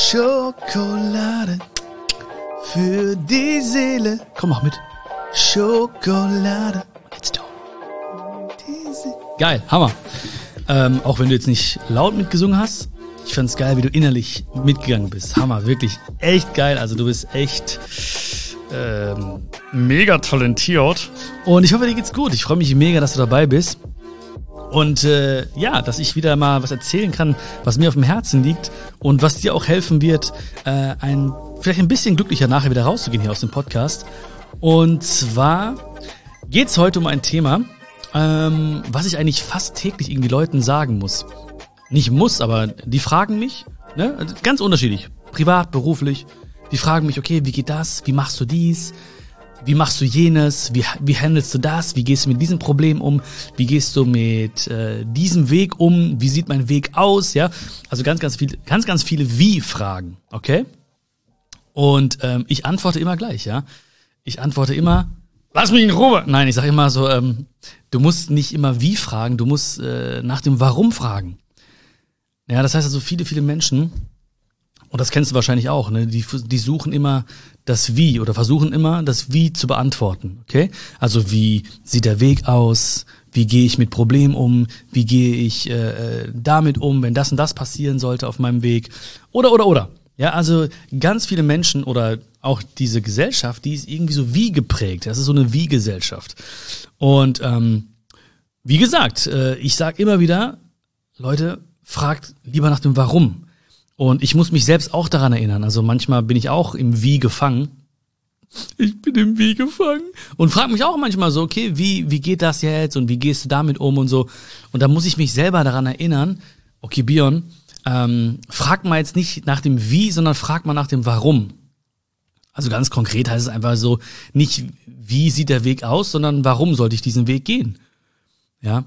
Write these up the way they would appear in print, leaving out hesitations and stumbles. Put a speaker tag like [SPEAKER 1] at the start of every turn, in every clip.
[SPEAKER 1] Schokolade für die Seele. Komm, mach mit. Schokolade. Let's do. Geil, Hammer. Auch wenn du jetzt nicht laut mitgesungen hast, ich fand's geil, wie du innerlich mitgegangen bist. Hammer, wirklich echt geil. Also du bist echt mega talentiert. Und ich hoffe, dir geht's gut. Ich freue mich mega, dass du dabei bist. Und dass ich wieder mal was erzählen kann, was mir auf dem Herzen liegt und was dir auch helfen wird, vielleicht ein bisschen glücklicher nachher wieder rauszugehen hier aus dem Podcast. Und zwar geht's heute um ein Thema, was ich eigentlich fast täglich irgendwie Leuten sagen muss. Nicht muss, aber die fragen mich, ne? Ganz unterschiedlich, privat, beruflich. Die fragen mich, okay, wie geht das? Wie machst du dies? Wie machst du jenes? Wie handelst du das? Wie gehst du mit diesem Problem um? Wie gehst du mit diesem Weg um? Wie sieht mein Weg aus? Ja, also ganz viele Wie-Fragen, okay? Und ich antworte immer gleich, ja. Ich antworte immer, lass mich in Ruhe. Nein, ich sage immer so, du musst nicht immer Wie fragen, du musst nach dem Warum fragen. Ja, das heißt also viele Menschen, und das kennst du wahrscheinlich auch, ne? Die suchen immer das Wie oder versuchen immer das Wie zu beantworten, okay? Also wie sieht der Weg aus? Wie gehe ich mit Problemen um? Wie gehe ich damit um, wenn das und das passieren sollte auf meinem Weg? Oder. Ja, also ganz viele Menschen oder auch diese Gesellschaft, die ist irgendwie so wie geprägt. Das ist so eine Wie-Gesellschaft. Und wie gesagt, ich sage immer wieder, Leute, fragt lieber nach dem Warum. Und ich muss mich selbst auch daran erinnern. Also manchmal bin ich auch im Wie gefangen. Ich bin im Wie gefangen. Und frage mich auch manchmal so, okay, wie geht das jetzt? Und wie gehst du damit um und so? Und da muss ich mich selber daran erinnern, okay, Björn, frag mal jetzt nicht nach dem Wie, sondern frag mal nach dem Warum. Also ganz konkret heißt es einfach so, nicht wie sieht der Weg aus, sondern warum sollte ich diesen Weg gehen? Ja,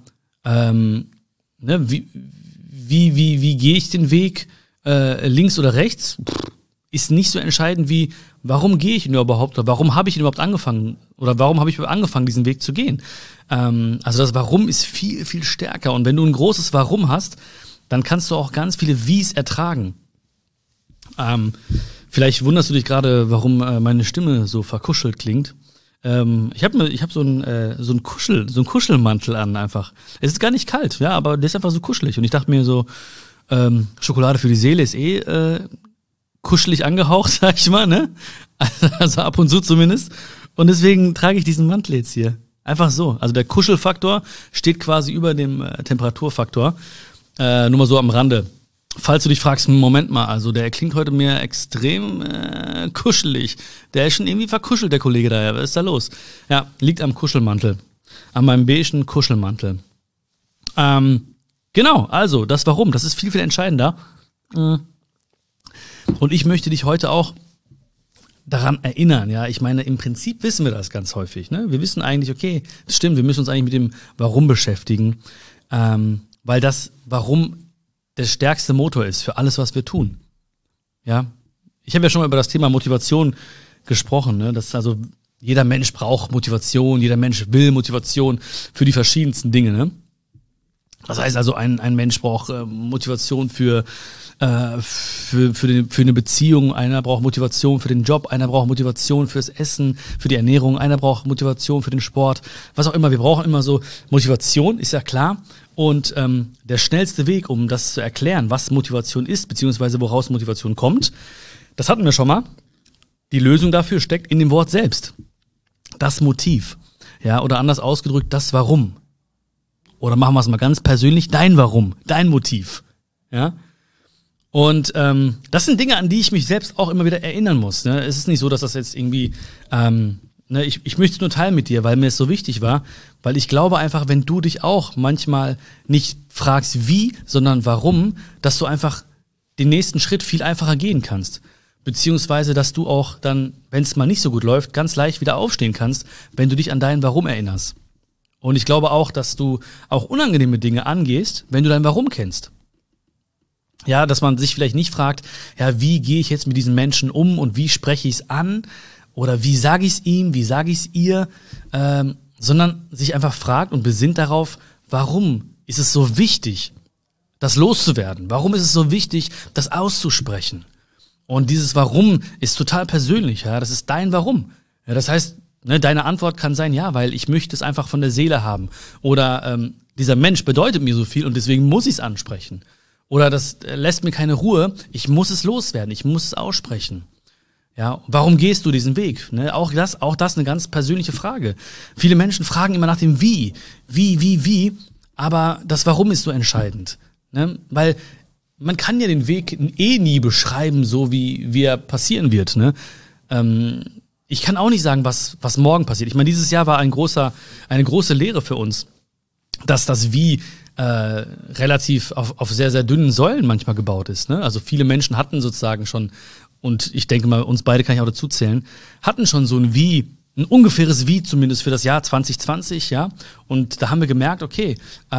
[SPEAKER 1] wie gehe ich den Weg? Links oder rechts ist nicht so entscheidend wie, warum gehe ich ihn überhaupt oder warum habe ich ihn überhaupt angefangen oder warum habe ich angefangen, diesen Weg zu gehen. Also das Warum ist viel, viel stärker und wenn du ein großes Warum hast, dann kannst du auch ganz viele Wies ertragen. Vielleicht wunderst du dich gerade, warum meine Stimme so verkuschelt klingt. Ich hab so einen Kuschelmantel an einfach. Es ist gar nicht kalt, ja, aber der ist einfach so kuschelig und ich dachte mir so, Schokolade für die Seele ist kuschelig angehaucht, sag ich mal, ne? Also ab und zu zumindest. Und deswegen trage ich diesen Mantel jetzt hier. Einfach so. Also der Kuschelfaktor steht quasi über dem Temperaturfaktor. Nur mal so am Rande. Falls du dich fragst, Moment mal, also der klingt heute mir extrem kuschelig. Der ist schon irgendwie verkuschelt, der Kollege da. Ja, was ist da los? Ja, liegt am Kuschelmantel. An meinem beigen Kuschelmantel. Genau, also das Warum, das ist viel, viel entscheidender. Und ich möchte dich heute auch daran erinnern, ja. Ich meine, im Prinzip wissen wir das ganz häufig, ne? Wir wissen eigentlich, okay, das stimmt, wir müssen uns eigentlich mit dem Warum beschäftigen, weil das Warum der stärkste Motor ist für alles, was wir tun. Ja. Ich habe ja schon mal über das Thema Motivation gesprochen, ne? Das ist also, jeder Mensch braucht Motivation, jeder Mensch will Motivation für die verschiedensten Dinge, ne? Das heißt also, ein Mensch braucht Motivation für eine Beziehung, einer braucht Motivation für den Job, einer braucht Motivation fürs Essen, für die Ernährung, einer braucht Motivation für den Sport, was auch immer. Wir brauchen immer so Motivation, ist ja klar. Und der schnellste Weg, um das zu erklären, was Motivation ist, beziehungsweise woraus Motivation kommt, das hatten wir schon mal. Die Lösung dafür steckt in dem Wort selbst. Das Motiv. Ja, oder anders ausgedrückt, das Warum. Oder machen wir es mal ganz persönlich, dein Warum, dein Motiv. Ja. Und das sind Dinge, an die ich mich selbst auch immer wieder erinnern muss. Ne? Es ist nicht so, dass das jetzt irgendwie, ich möchte es nur teilen mit dir, weil mir es so wichtig war, weil ich glaube einfach, wenn du dich auch manchmal nicht fragst, wie, sondern warum, dass du einfach den nächsten Schritt viel einfacher gehen kannst. Beziehungsweise, dass du auch dann, wenn es mal nicht so gut läuft, ganz leicht wieder aufstehen kannst, wenn du dich an dein Warum erinnerst. Und ich glaube auch, dass du auch unangenehme Dinge angehst, wenn du dein Warum kennst. Ja, dass man sich vielleicht nicht fragt, ja, wie gehe ich jetzt mit diesen Menschen um und wie spreche ich es an oder wie sage ich es ihm, wie sage ich es ihr, sondern sich einfach fragt und besinnt darauf, warum ist es so wichtig, das loszuwerden? Warum ist es so wichtig, das auszusprechen? Und dieses Warum ist total persönlich, ja. Das ist dein Warum. Ja, das heißt, ne, deine Antwort kann sein, ja, weil ich möchte es einfach von der Seele haben. Oder dieser Mensch bedeutet mir so viel und deswegen muss ich es ansprechen. Oder das lässt mir keine Ruhe, ich muss es loswerden, ich muss es aussprechen. Ja, warum gehst du diesen Weg? Ne, auch das eine ganz persönliche Frage. Viele Menschen fragen immer nach dem Wie, aber das Warum ist so entscheidend. Ne? Weil man kann ja den Weg nie beschreiben, so wie er passieren wird. Ne? Ich kann auch nicht sagen, was morgen passiert. Ich meine, dieses Jahr war eine große Lehre für uns, dass das Wie relativ auf sehr, sehr dünnen Säulen manchmal gebaut ist. Ne? Also viele Menschen hatten sozusagen schon, und ich denke mal, uns beide kann ich auch dazu zählen, hatten schon so ein ungefähres Wie zumindest für das Jahr 2020, ja. Und da haben wir gemerkt, okay,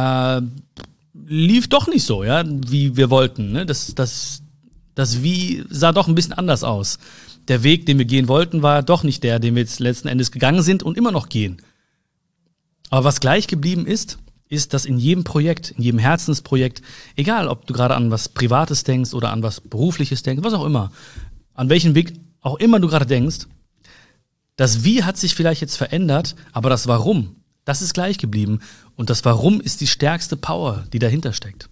[SPEAKER 1] lief doch nicht so, ja, wie wir wollten. Ne? Das Wie sah doch ein bisschen anders aus. Der Weg, den wir gehen wollten, war doch nicht der, den wir jetzt letzten Endes gegangen sind und immer noch gehen. Aber was gleich geblieben ist, dass in jedem Projekt, in jedem Herzensprojekt, egal ob du gerade an was Privates denkst oder an was Berufliches denkst, was auch immer, an welchen Weg auch immer du gerade denkst, das Wie hat sich vielleicht jetzt verändert, aber das Warum, das ist gleich geblieben. Und das Warum ist die stärkste Power, die dahinter steckt.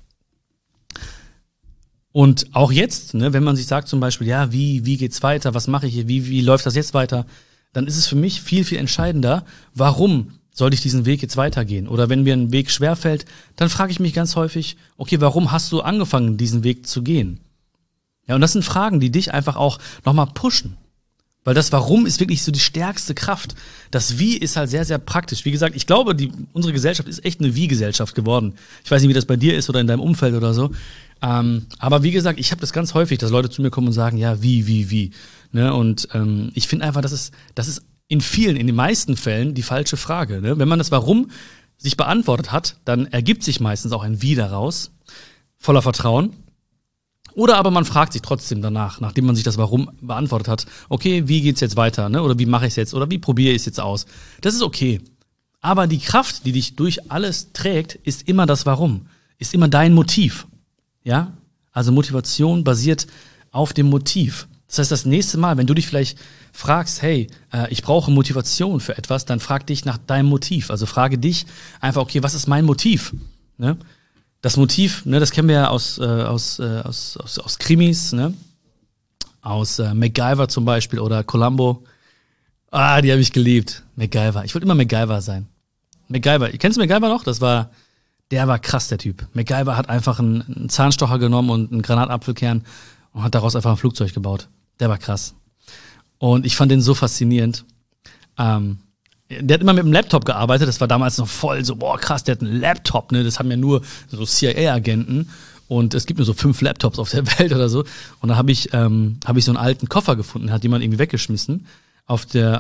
[SPEAKER 1] Und auch jetzt, ne, wenn man sich sagt zum Beispiel, ja, wie geht's weiter, was mache ich hier, wie läuft das jetzt weiter, dann ist es für mich viel, viel entscheidender, warum soll ich diesen Weg jetzt weitergehen? Oder wenn mir ein Weg schwerfällt, dann frage ich mich ganz häufig, okay, warum hast du angefangen, diesen Weg zu gehen? Ja, und das sind Fragen, die dich einfach auch nochmal pushen. Weil das Warum ist wirklich so die stärkste Kraft. Das Wie ist halt sehr, sehr praktisch. Wie gesagt, ich glaube, unsere Gesellschaft ist echt eine Wie-Gesellschaft geworden. Ich weiß nicht, wie das bei dir ist oder in deinem Umfeld oder so. Aber wie gesagt, ich habe das ganz häufig, dass Leute zu mir kommen und sagen, ja, wie. Ne? Und ich finde einfach, das ist in den meisten Fällen die falsche Frage. Ne? Wenn man das Warum sich beantwortet hat, dann ergibt sich meistens auch ein Wie daraus, voller Vertrauen. Oder aber man fragt sich trotzdem danach, nachdem man sich das Warum beantwortet hat, okay, wie geht's jetzt weiter, ne? Oder wie mache ich es jetzt? Oder wie probiere ich es jetzt aus? Das ist okay. Aber die Kraft, die dich durch alles trägt, ist immer das Warum, ist immer dein Motiv. Ja? Also Motivation basiert auf dem Motiv. Das heißt, das nächste Mal, wenn du dich vielleicht fragst, hey, ich brauche Motivation für etwas, dann frag dich nach deinem Motiv. Also frage dich einfach, okay, was ist mein Motiv? Ne? Das Motiv, ne, das kennen wir ja aus Krimis, ne? Aus MacGyver zum Beispiel oder Columbo. Die habe ich geliebt. MacGyver. Ich wollte immer MacGyver sein. MacGyver. Kennst du MacGyver noch? Der war krass, der Typ. MacGyver hat einfach einen Zahnstocher genommen und einen Granatapfelkern und hat daraus einfach ein Flugzeug gebaut. Der war krass. Und ich fand den so faszinierend. Der hat immer mit dem Laptop gearbeitet, das war damals noch voll so, boah krass, der hat einen Laptop, ne, das haben ja nur so CIA-Agenten und es gibt nur so 5 Laptops auf der Welt oder so. Und da habe ich so einen alten Koffer gefunden, hat jemand irgendwie weggeschmissen, am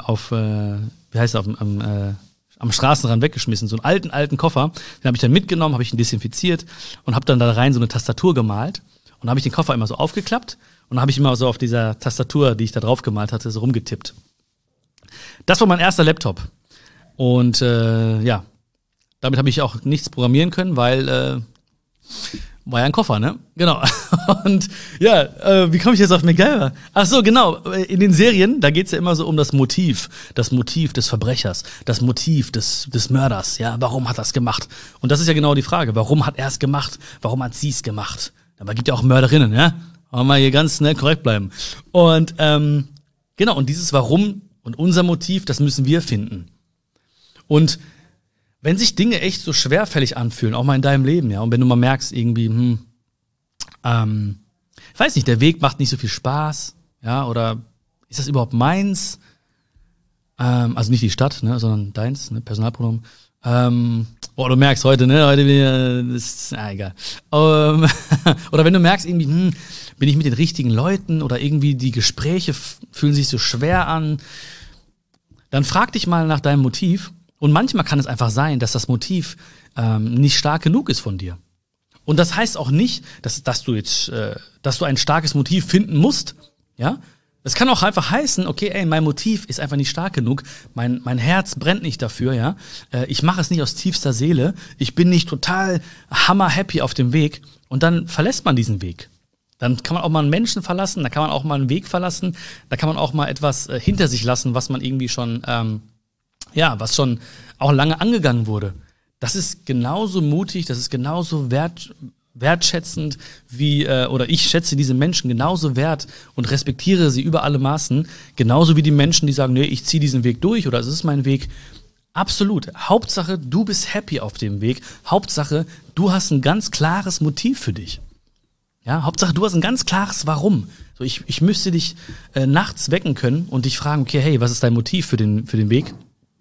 [SPEAKER 1] Straßenrand weggeschmissen, so einen alten Koffer, den habe ich dann mitgenommen, habe ich ihn desinfiziert und habe dann da rein so eine Tastatur gemalt und habe ich den Koffer immer so aufgeklappt und habe ich immer so auf dieser Tastatur, die ich da drauf gemalt hatte, so rumgetippt. Das war mein erster Laptop. Und ja, damit habe ich auch nichts programmieren können, weil war ja ein Koffer, ne? Genau. Und ja, wie komme ich jetzt auf MacGyver? Ach so, genau. In den Serien, da geht's ja immer so um das Motiv des Verbrechers, das Motiv des Mörders. Ja, warum hat er es gemacht? Und das ist ja genau die Frage. Warum hat er es gemacht? Warum hat sie es gemacht? Aber es gibt ja auch Mörderinnen, ja? Wollen wir hier ganz korrekt bleiben. Und genau, und dieses Warum und unser Motiv, das müssen wir finden. Und wenn sich Dinge echt so schwerfällig anfühlen, auch mal in deinem Leben, ja, und wenn du mal merkst, irgendwie, ich weiß nicht, der Weg macht nicht so viel Spaß, ja, oder ist das überhaupt meins? Also nicht die Stadt, ne, sondern deins, ne, Personalpronomen. Du merkst heute ist egal. Oder wenn du merkst, irgendwie, bin ich mit den richtigen Leuten oder irgendwie die Gespräche fühlen sich so schwer an, dann frag dich mal nach deinem Motiv. Und manchmal kann es einfach sein, dass das Motiv nicht stark genug ist von dir. Und das heißt auch nicht, dass du ein starkes Motiv finden musst. Ja, es kann auch einfach heißen, okay, mein Motiv ist einfach nicht stark genug. Mein Herz brennt nicht dafür. Ja, ich mache es nicht aus tiefster Seele. Ich bin nicht total hammer happy auf dem Weg. Und dann verlässt man diesen Weg. Dann kann man auch mal einen Menschen verlassen, da kann man auch mal einen Weg verlassen, da kann man auch mal etwas hinter sich lassen, was man irgendwie schon, was schon auch lange angegangen wurde. Das ist genauso mutig, das ist genauso wertschätzend wie, oder ich schätze diese Menschen genauso wert und respektiere sie über alle Maßen, genauso wie die Menschen, die sagen, nee, ich ziehe diesen Weg durch oder es ist mein Weg. Absolut. Hauptsache, du bist happy auf dem Weg. Hauptsache, du hast ein ganz klares Motiv für dich. Ja, Hauptsache, du hast ein ganz klares Warum. So, ich müsste dich nachts wecken können und dich fragen, okay, hey, was ist dein Motiv für den Weg?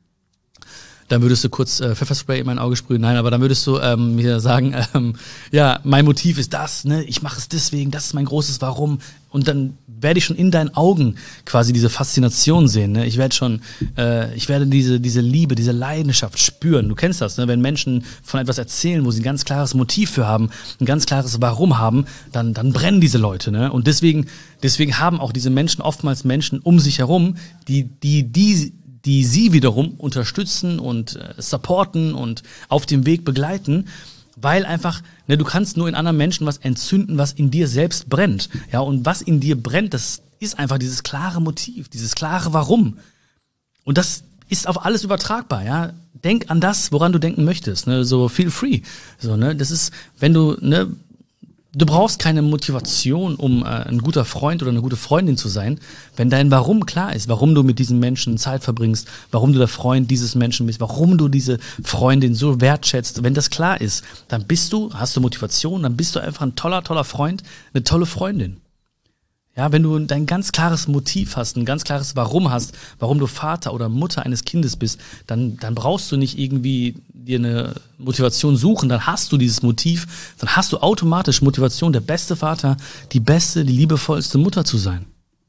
[SPEAKER 1] Dann würdest du kurz Pfefferspray in mein Auge sprühen. Nein, aber dann würdest du mir sagen, mein Motiv ist das, ne? Ich mache es deswegen, das ist mein großes Warum. Und dann werde ich schon in deinen Augen quasi diese Faszination sehen. Ne? Ich werde diese Liebe, diese Leidenschaft spüren. Du kennst das, ne? Wenn Menschen von etwas erzählen, wo sie ein ganz klares Motiv für haben, ein ganz klares Warum haben, dann brennen diese Leute. Ne? Und deswegen haben auch diese Menschen oftmals Menschen um sich herum, die sie wiederum unterstützen und supporten und auf dem Weg begleiten, weil einfach, ne, du kannst nur in anderen Menschen was entzünden, was in dir selbst brennt. Ja, und was in dir brennt, das ist einfach dieses klare Motiv, dieses klare Warum. Und das ist auf alles übertragbar, ja. Denk an das, woran du denken möchtest, ne, so feel free. So, ne, das ist, wenn du, ne, du brauchst keine Motivation, um ein guter Freund oder eine gute Freundin zu sein, wenn dein Warum klar ist, warum du mit diesem Menschen Zeit verbringst, warum du der Freund dieses Menschen bist, warum du diese Freundin so wertschätzt. Wenn das klar ist, dann hast du Motivation, dann bist du einfach ein toller Freund, eine tolle Freundin. Ja, wenn du dein ganz klares Motiv hast, ein ganz klares Warum hast, warum du Vater oder Mutter eines Kindes bist, dann brauchst du nicht irgendwie dir eine Motivation suchen, dann hast du dieses Motiv, dann hast du automatisch Motivation, der beste Vater, die liebevollste Mutter zu sein.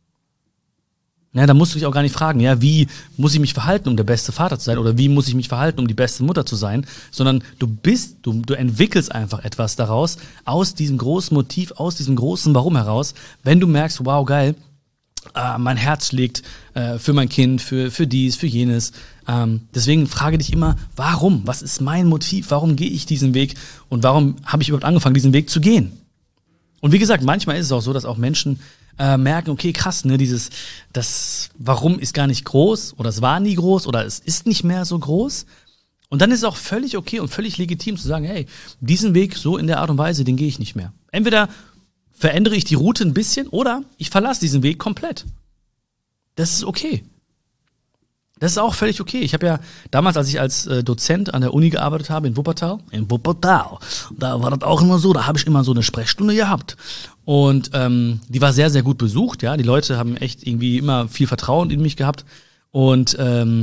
[SPEAKER 1] Ja, da musst du dich auch gar nicht fragen, ja, wie muss ich mich verhalten, um der beste Vater zu sein oder wie muss ich mich verhalten, um die beste Mutter zu sein, sondern du entwickelst einfach etwas daraus, aus diesem großen Motiv, aus diesem großen Warum heraus, wenn du merkst, wow, geil, mein Herz schlägt für mein Kind, für dies, für jenes. Deswegen frage dich immer, warum? Was ist mein Motiv? Warum gehe ich diesen Weg? Und warum habe ich überhaupt angefangen, diesen Weg zu gehen? Und wie gesagt, manchmal ist es auch so, dass auch Menschen merken, okay, krass, ne, das Warum ist gar nicht groß oder es war nie groß oder es ist nicht mehr so groß. Und dann ist es auch völlig okay und völlig legitim zu sagen, hey, diesen Weg so in der Art und Weise, den gehe ich nicht mehr. Entweder verändere ich die Route ein bisschen oder ich verlasse diesen Weg komplett. Das ist okay. Das ist auch völlig okay. Ich habe ja damals, als ich als Dozent an der Uni gearbeitet habe in Wuppertal, da war das auch immer so, da habe ich immer so eine Sprechstunde gehabt. Und die war sehr, sehr gut besucht, ja. Die Leute haben echt irgendwie immer viel Vertrauen in mich gehabt. Und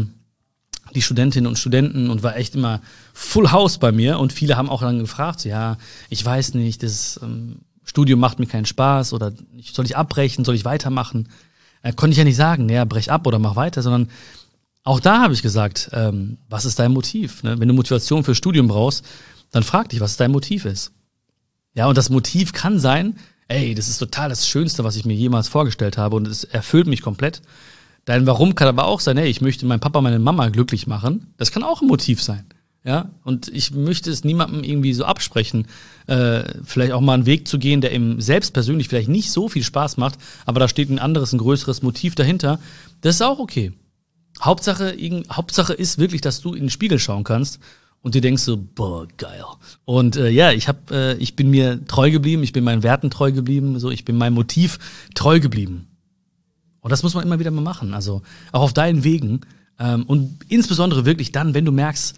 [SPEAKER 1] die Studentinnen und Studenten und war echt immer Full House bei mir. Und viele haben auch dann gefragt, ja, ich weiß nicht, das Studium macht mir keinen Spaß oder soll ich abbrechen, soll ich weitermachen? Konnte ich ja nicht sagen, naja, brech ab oder mach weiter, sondern auch da habe ich gesagt, was ist dein Motiv? Ne? Wenn du Motivation für Studium brauchst, dann frag dich, was dein Motiv ist. Ja, und das Motiv kann sein, ey, das ist total das Schönste, was ich mir jemals vorgestellt habe und es erfüllt mich komplett. Dein Warum kann aber auch sein, ey, ich möchte meinen Papa, meine Mama glücklich machen. Das kann auch ein Motiv sein. Ja, und ich möchte es niemandem irgendwie so absprechen, vielleicht auch mal einen Weg zu gehen, der ihm selbst persönlich vielleicht nicht so viel Spaß macht, aber da steht ein größeres Motiv dahinter. Das ist auch okay. Hauptsache ist wirklich, dass du in den Spiegel schauen kannst und dir denkst so, boah, geil. Und ich bin mir treu geblieben, ich bin meinen Werten treu geblieben, so, ich bin meinem Motiv treu geblieben. Und das muss man immer wieder mal machen, also auch auf deinen Wegen und insbesondere wirklich dann, wenn du merkst,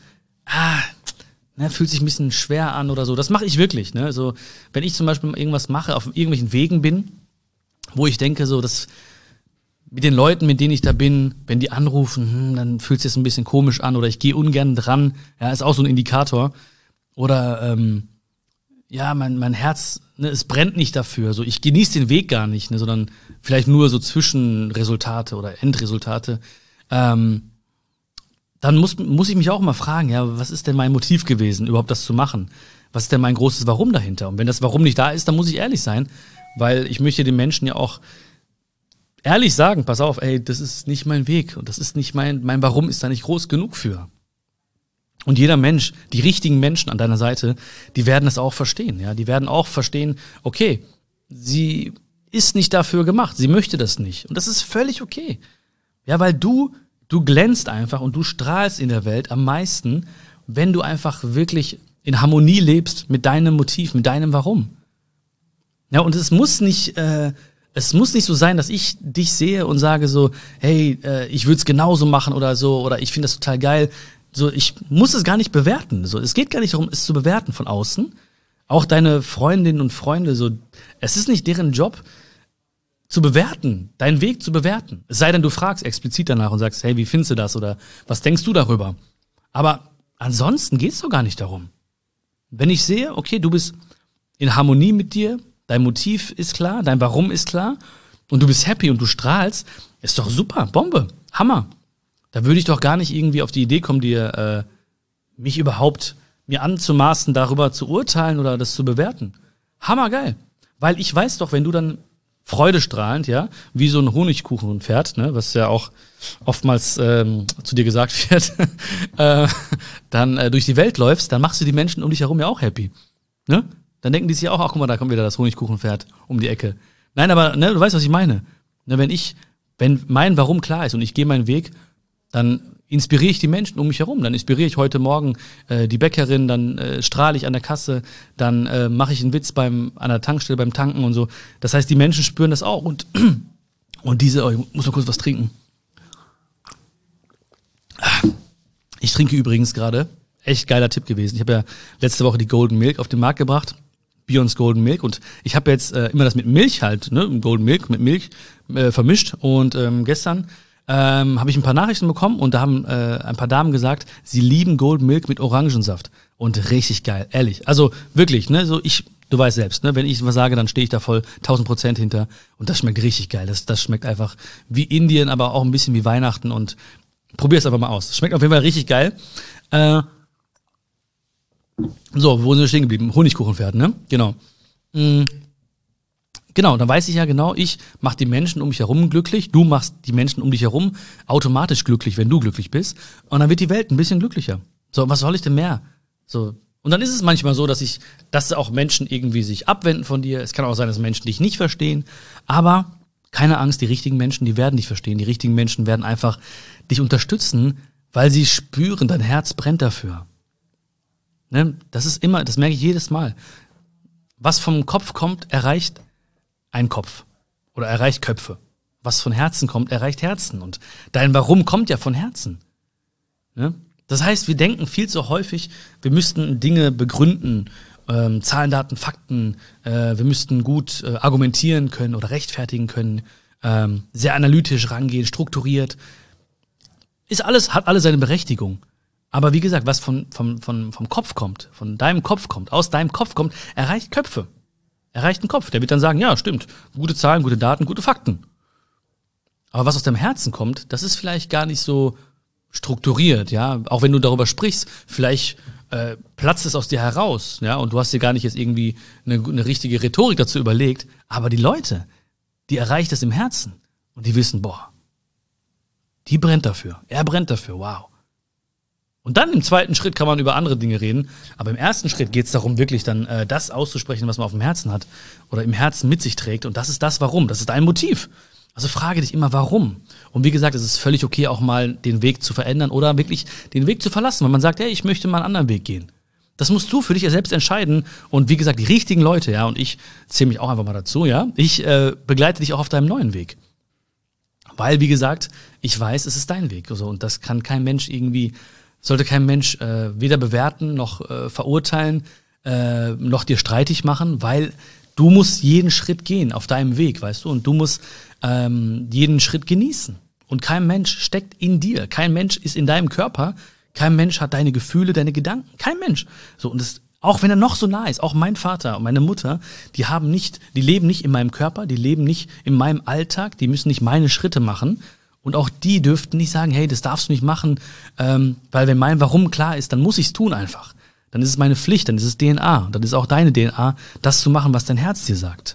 [SPEAKER 1] fühlt sich ein bisschen schwer an oder so. Das mache ich wirklich, ne? Also, wenn ich zum Beispiel irgendwas mache, auf irgendwelchen Wegen bin, wo ich denke, so, dass mit den Leuten, mit denen ich da bin, wenn die anrufen, dann fühlt es sich ein bisschen komisch an oder ich gehe ungern dran, ja, ist auch so ein Indikator. Oder, mein Herz, ne, es brennt nicht dafür, so, ich genieße den Weg gar nicht, ne, sondern vielleicht nur so Zwischenresultate oder Endresultate. Dann muss ich mich auch mal fragen, ja, was ist denn mein Motiv gewesen, überhaupt das zu machen? Was ist denn mein großes Warum dahinter? Und wenn das Warum nicht da ist, dann muss ich ehrlich sein, weil ich möchte den Menschen ja auch ehrlich sagen, pass auf, ey, das ist nicht mein Weg und das ist nicht mein Warum ist da nicht groß genug für. Und jeder Mensch, die richtigen Menschen an deiner Seite, die werden das auch verstehen, ja, die werden auch verstehen, okay, sie ist nicht dafür gemacht, sie möchte das nicht. Und das ist völlig okay. Ja, weil du glänzt einfach und du strahlst in der Welt am meisten, wenn du einfach wirklich in Harmonie lebst mit deinem Motiv, mit deinem Warum. Ja, und es muss nicht so sein, dass ich dich sehe und sage so, hey, ich würde es genauso machen oder so, oder ich finde das total geil. So, ich muss es gar nicht bewerten. So, es geht gar nicht darum, es zu bewerten von außen. Auch deine Freundinnen und Freunde, so, es ist nicht deren Job, zu bewerten, deinen Weg zu bewerten. Es sei denn, du fragst explizit danach und sagst, hey, wie findest du das oder was denkst du darüber? Aber ansonsten geht es doch gar nicht darum. Wenn ich sehe, okay, du bist in Harmonie mit dir, dein Motiv ist klar, dein Warum ist klar und du bist happy und du strahlst, ist doch super, Bombe, Hammer. Da würde ich doch gar nicht irgendwie auf die Idee kommen, mich überhaupt mir anzumaßen, darüber zu urteilen oder das zu bewerten. Hammergeil. Weil ich weiß doch, wenn du dann freudestrahlend, ja, wie so ein Honigkuchenpferd, ne, was ja auch oftmals zu dir gesagt wird, dann durch die Welt läufst, dann machst du die Menschen um dich herum ja auch happy. Ne? Dann denken die sich auch, ach guck mal, da kommt wieder das Honigkuchenpferd um die Ecke. Nein, aber ne, du weißt, was ich meine. Ne, wenn mein Warum klar ist und ich gehe meinen Weg, dann inspiriere ich die Menschen um mich herum. Dann inspiriere ich heute Morgen die Bäckerin, dann strahle ich an der Kasse, dann mache ich einen Witz an der Tankstelle beim Tanken und so. Das heißt, die Menschen spüren das auch. Und ich muss mal kurz was trinken. Ich trinke übrigens gerade, echt geiler Tipp gewesen. Ich habe ja letzte Woche die Golden Milk auf den Markt gebracht. Beyond's Golden Milk. Und ich habe jetzt immer das mit Milch halt, ne, Golden Milk mit Milch vermischt. Und gestern habe ich ein paar Nachrichten bekommen und da haben ein paar Damen gesagt, sie lieben Golden Milk mit Orangensaft. Und richtig geil, ehrlich. Also wirklich, ne, du weißt selbst, ne, wenn ich was sage, dann stehe ich da voll 1000% hinter. Und das schmeckt richtig geil. Das schmeckt einfach wie Indien, aber auch ein bisschen wie Weihnachten. Und probier's einfach mal aus. Schmeckt auf jeden Fall richtig geil. So, wo sind wir stehen geblieben? Honigkuchenpferd, ne? Genau. Genau, dann weiß ich ja genau, ich mache die Menschen um mich herum glücklich, du machst die Menschen um dich herum automatisch glücklich, wenn du glücklich bist. Und dann wird die Welt ein bisschen glücklicher. So, was soll ich denn mehr? So. Und dann ist es manchmal so, dass auch Menschen irgendwie sich abwenden von dir. Es kann auch sein, dass Menschen dich nicht verstehen. Aber keine Angst, die richtigen Menschen, die werden dich verstehen. Die richtigen Menschen werden einfach dich unterstützen, weil sie spüren, dein Herz brennt dafür. Ne? Das merke ich jedes Mal. Was vom Kopf kommt, erreicht ein Kopf oder erreicht Köpfe. Was von Herzen kommt, erreicht Herzen. Und dein Warum kommt ja von Herzen. Ne? Das heißt, wir denken viel zu häufig, wir müssten Dinge begründen, Zahlen, Daten, Fakten, wir müssten gut argumentieren können oder rechtfertigen können, sehr analytisch rangehen, strukturiert. Hat alles seine Berechtigung. Aber wie gesagt, was vom Kopf kommt, von deinem Kopf kommt, aus deinem Kopf kommt, erreicht Köpfe. Erreicht einen Kopf. Der wird dann sagen, ja, stimmt, gute Zahlen, gute Daten, gute Fakten. Aber was aus deinem Herzen kommt, das ist vielleicht gar nicht so strukturiert, ja. Auch wenn du darüber sprichst, vielleicht platzt es aus dir heraus, ja, und du hast dir gar nicht jetzt irgendwie eine richtige Rhetorik dazu überlegt. Aber die Leute, die erreicht es im Herzen und die wissen, boah, die brennt dafür, er brennt dafür, wow. Und dann im zweiten Schritt kann man über andere Dinge reden. Aber im ersten Schritt geht es darum, wirklich dann das auszusprechen, was man auf dem Herzen hat oder im Herzen mit sich trägt. Und das ist das Warum. Das ist dein Motiv. Also frage dich immer, warum. Und wie gesagt, es ist völlig okay, auch mal den Weg zu verändern oder wirklich den Weg zu verlassen. Wenn man sagt, hey, ich möchte mal einen anderen Weg gehen. Das musst du für dich ja selbst entscheiden. Und wie gesagt, die richtigen Leute, ja, und ich zähle mich auch einfach mal dazu, ja, ich begleite dich auch auf deinem neuen Weg. Weil, wie gesagt, ich weiß, es ist dein Weg. Also, und das kann sollte kein Mensch weder bewerten noch verurteilen noch dir streitig machen, weil du musst jeden Schritt gehen auf deinem Weg, weißt du, und du musst jeden Schritt genießen. Und kein Mensch steckt in dir, kein Mensch ist in deinem Körper, kein Mensch hat deine Gefühle, deine Gedanken, kein Mensch. So, und das, auch wenn er noch so nah ist, auch mein Vater und meine Mutter, die leben nicht in meinem Körper, die leben nicht in meinem Alltag, die müssen nicht meine Schritte machen. Und auch die dürften nicht sagen, hey, das darfst du nicht machen, weil wenn mein Warum klar ist, dann muss ich es tun einfach. Dann ist es meine Pflicht, dann ist es DNA, dann ist auch deine DNA, das zu machen, was dein Herz dir sagt.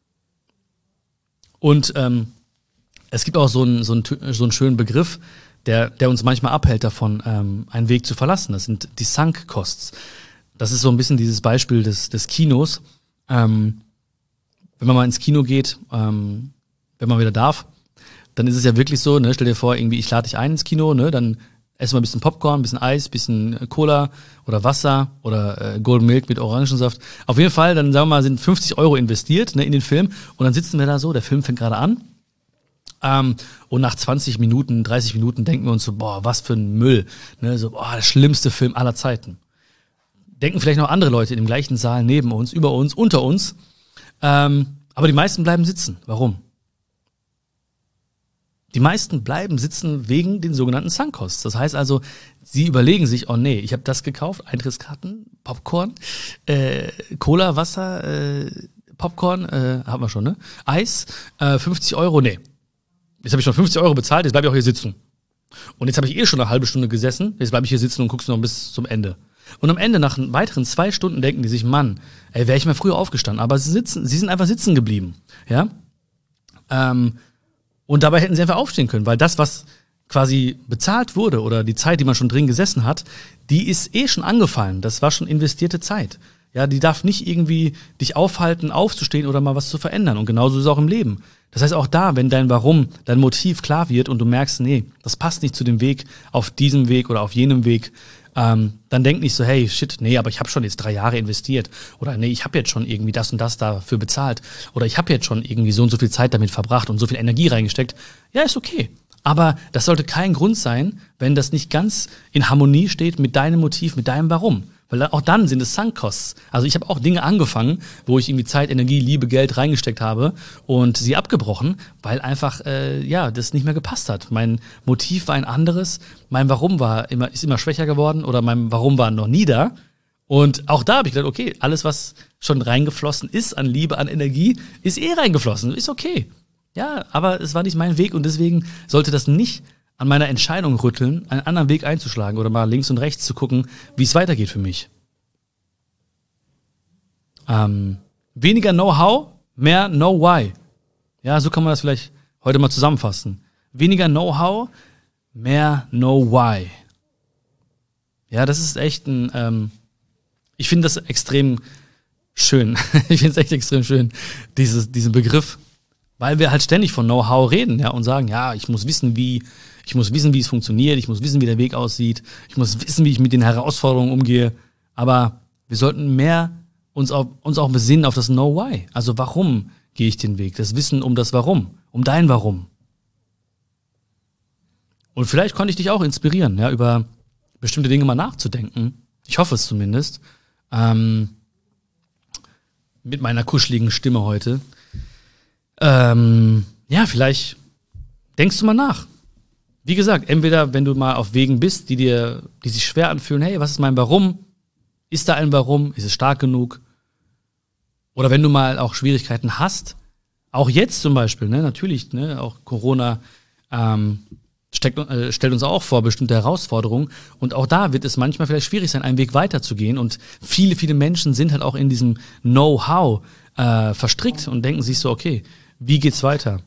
[SPEAKER 1] Und es gibt auch so einen schönen Begriff, der uns manchmal abhält davon, einen Weg zu verlassen. Das sind die Sunk Costs. Das ist so ein bisschen dieses Beispiel des Kinos. wenn man mal ins Kino geht, wenn man wieder darf, dann ist es ja wirklich so, ne, stell dir vor, irgendwie, ich lade dich ein ins Kino, ne, dann essen wir ein bisschen Popcorn, ein bisschen Eis, ein bisschen Cola oder Wasser oder Golden Milk mit Orangensaft. Auf jeden Fall, dann sagen wir mal, sind 50 Euro investiert, ne, in den Film und dann sitzen wir da so, der Film fängt gerade an. Und nach 20 Minuten, 30 Minuten denken wir uns so, boah, was für ein Müll. Ne, so, boah, der schlimmste Film aller Zeiten. Denken vielleicht noch andere Leute in dem gleichen Saal neben uns, über uns, unter uns. Aber die meisten bleiben sitzen. Warum? Die meisten bleiben sitzen wegen den sogenannten Sunk-Costs. Das heißt also, sie überlegen sich, oh nee, ich habe das gekauft, Eintrittskarten, Popcorn, Cola, Wasser, Popcorn, haben wir schon, ne? Eis, 50 Euro, nee. Jetzt habe ich schon 50 Euro bezahlt, jetzt bleibe ich auch hier sitzen. Und jetzt habe ich schon eine halbe Stunde gesessen, jetzt bleibe ich hier sitzen und guck's noch bis zum Ende. Und am Ende, nach weiteren 2 Stunden, denken die sich, Mann, ey, wäre ich mal früher aufgestanden. Aber sie sind einfach sitzen geblieben. Ja? Und dabei hätten sie einfach aufstehen können, weil das, was quasi bezahlt wurde oder die Zeit, die man schon drin gesessen hat, die ist schon angefallen. Das war schon investierte Zeit. Ja, die darf nicht irgendwie dich aufhalten, aufzustehen oder mal was zu verändern. Und genauso ist es auch im Leben. Das heißt auch da, wenn dein Warum, dein Motiv klar wird und du merkst, nee, das passt nicht zu dem Weg, auf diesem Weg oder auf jenem Weg, dann denk nicht so, hey, shit, nee, aber ich habe schon jetzt 3 Jahre investiert. Oder nee, ich habe jetzt schon irgendwie das und das dafür bezahlt. Oder ich habe jetzt schon irgendwie so und so viel Zeit damit verbracht und so viel Energie reingesteckt. Ja, ist okay. Aber das sollte kein Grund sein, wenn das nicht ganz in Harmonie steht mit deinem Motiv, mit deinem Warum. Weil auch dann sind es Sunk-Costs. Also ich habe auch Dinge angefangen, wo ich irgendwie Zeit, Energie, Liebe, Geld reingesteckt habe und sie abgebrochen, weil einfach das nicht mehr gepasst hat. Mein Motiv war ein anderes, mein Warum ist immer schwächer geworden oder mein Warum war noch nie da. Und auch da habe ich gedacht, okay, alles, was schon reingeflossen ist an Liebe, an Energie, ist reingeflossen, ist okay. Ja, aber es war nicht mein Weg und deswegen sollte das nicht an meiner Entscheidung rütteln, einen anderen Weg einzuschlagen oder mal links und rechts zu gucken, wie es weitergeht für mich. Weniger Know-how, mehr Know-Why. Ja, so kann man das vielleicht heute mal zusammenfassen. Weniger Know-how, mehr Know-Why. Ja, das ist echt ich finde das extrem schön. Ich finde es echt extrem schön, diesen Begriff. Weil wir halt ständig von Know-how reden, ja, und sagen, ja, ich muss wissen, wie es funktioniert, ich muss wissen, wie der Weg aussieht, ich muss wissen, wie ich mit den Herausforderungen umgehe. Aber wir sollten mehr uns auch besinnen auf das Know-Why. Also warum gehe ich den Weg? Das Wissen um das Warum, um dein Warum. Und vielleicht konnte ich dich auch inspirieren, ja, über bestimmte Dinge mal nachzudenken. Ich hoffe es zumindest. Mit meiner kuscheligen Stimme heute. Vielleicht denkst du mal nach. Wie gesagt, entweder wenn du mal auf Wegen bist, die sich schwer anfühlen, hey, was ist mein Warum? Ist da ein Warum? Ist es stark genug? Oder wenn du mal auch Schwierigkeiten hast, auch jetzt zum Beispiel, ne, natürlich, ne, auch Corona stellt uns auch vor bestimmte Herausforderungen und auch da wird es manchmal vielleicht schwierig sein, einen Weg weiterzugehen und viele, viele Menschen sind halt auch in diesem Know-how verstrickt und denken sich so, okay, wie geht's weiter?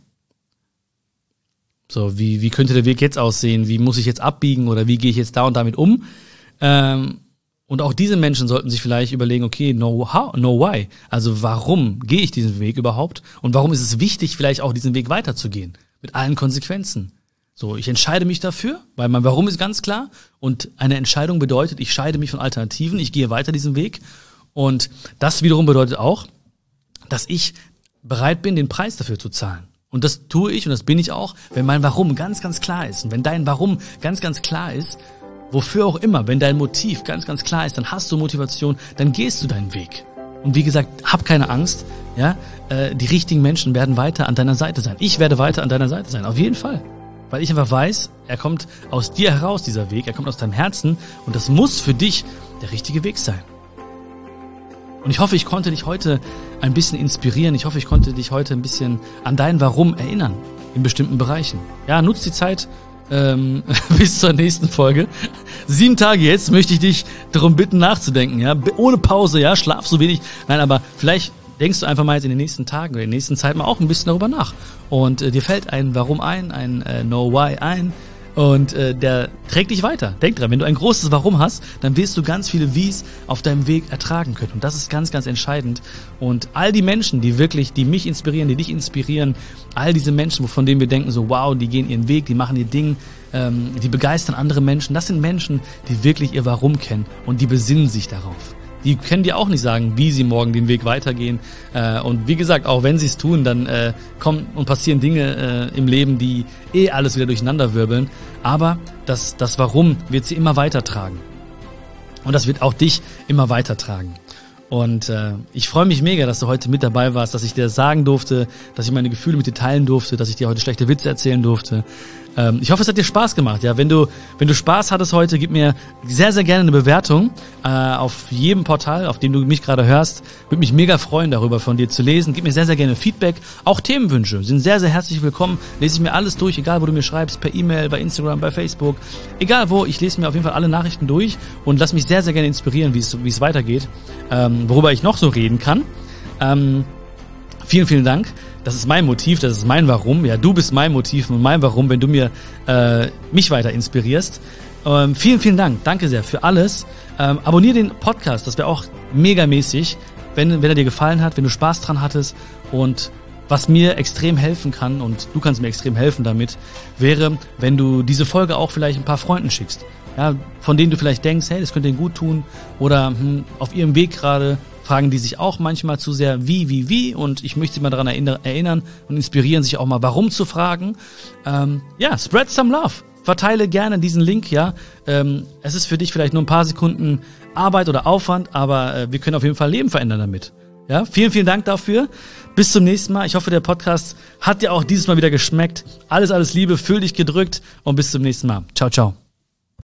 [SPEAKER 1] So, wie könnte der Weg jetzt aussehen? Wie muss ich jetzt abbiegen oder wie gehe ich jetzt da und damit um? Und auch diese Menschen sollten sich vielleicht überlegen, okay, know why. Also warum gehe ich diesen Weg überhaupt? Und warum ist es wichtig, vielleicht auch diesen Weg weiterzugehen? Mit allen Konsequenzen. So, ich entscheide mich dafür, weil mein Warum ist ganz klar. Und eine Entscheidung bedeutet, ich scheide mich von Alternativen, ich gehe weiter diesen Weg. Und das wiederum bedeutet auch, dass ich bereit bin, den Preis dafür zu zahlen. Und das tue ich und das bin ich auch, wenn mein Warum ganz, ganz klar ist. Und wenn dein Warum ganz, ganz klar ist, wofür auch immer, wenn dein Motiv ganz, ganz klar ist, dann hast du Motivation, dann gehst du deinen Weg. Und wie gesagt, hab keine Angst, ja, die richtigen Menschen werden weiter an deiner Seite sein. Ich werde weiter an deiner Seite sein, auf jeden Fall. Weil ich einfach weiß, er kommt aus dir heraus, dieser Weg, er kommt aus deinem Herzen und das muss für dich der richtige Weg sein. Und ich hoffe, ich konnte dich heute ein bisschen inspirieren. Ich hoffe, ich konnte dich heute ein bisschen an dein Warum erinnern in bestimmten Bereichen. Ja, nutz die Zeit bis zur nächsten Folge. 7 Tage jetzt möchte ich dich darum bitten, nachzudenken. Ja, ohne Pause, ja, schlaf so wenig. Nein, aber vielleicht denkst du einfach mal jetzt in den nächsten Tagen oder in der nächsten Zeit mal auch ein bisschen darüber nach. Und dir fällt ein Warum ein Know Why ein. Und der trägt dich weiter. Denk dran, wenn du ein großes Warum hast, dann wirst du ganz viele Wies auf deinem Weg ertragen können. Und das ist ganz, ganz entscheidend. Und all die Menschen, die mich inspirieren, die dich inspirieren, all diese Menschen, von denen wir denken so, wow, die gehen ihren Weg, die machen ihr Ding, die begeistern andere Menschen. Das sind Menschen, die wirklich ihr Warum kennen und die besinnen sich darauf. Die können dir auch nicht sagen, wie sie morgen den Weg weitergehen. Und wie gesagt, auch wenn sie es tun, dann kommen und passieren Dinge im Leben, die alles wieder durcheinander wirbeln. Aber das Warum wird sie immer weitertragen. Und das wird auch dich immer weitertragen. Und ich freue mich mega, dass du heute mit dabei warst, dass ich dir sagen durfte, dass ich meine Gefühle mit dir teilen durfte, dass ich dir heute schlechte Witze erzählen durfte. Ich hoffe, es hat dir Spaß gemacht. Ja, wenn du Spaß hattest heute, gib mir sehr, sehr gerne eine Bewertung auf jedem Portal, auf dem du mich gerade hörst. Würde mich mega freuen, darüber von dir zu lesen. Gib mir sehr, sehr gerne Feedback. Auch Themenwünsche sind sehr, sehr herzlich willkommen. Lese ich mir alles durch, egal wo du mir schreibst, per E-Mail, bei Instagram, bei Facebook. Egal wo, ich lese mir auf jeden Fall alle Nachrichten durch und lass mich sehr, sehr gerne inspirieren, wie es weitergeht, worüber ich noch so reden kann. Vielen, vielen Dank. Das ist mein Motiv, das ist mein Warum. Ja, du bist mein Motiv und mein Warum, wenn du mich weiter inspirierst. Vielen, vielen Dank. Danke sehr für alles. Abonniere den Podcast, das wäre auch megamäßig, wenn er dir gefallen hat, wenn du Spaß dran hattest. Und was mir extrem helfen kann, und du kannst mir extrem helfen damit, wäre, wenn du diese Folge auch vielleicht ein paar Freunden schickst. Ja, von denen du vielleicht denkst, hey, das könnte ihnen gut tun. Oder auf ihrem Weg gerade fragen die sich auch manchmal zu sehr wie, und ich möchte sie mal daran erinnern und inspirieren, sich auch mal warum zu fragen. Spread some love. Verteile gerne diesen Link, ja. Es ist für dich vielleicht nur ein paar Sekunden Arbeit oder Aufwand, aber wir können auf jeden Fall Leben verändern damit. Ja, vielen, vielen Dank dafür. Bis zum nächsten Mal. Ich hoffe, der Podcast hat dir auch dieses Mal wieder geschmeckt. Alles Liebe, fühl dich gedrückt und bis zum nächsten Mal. Ciao, ciao.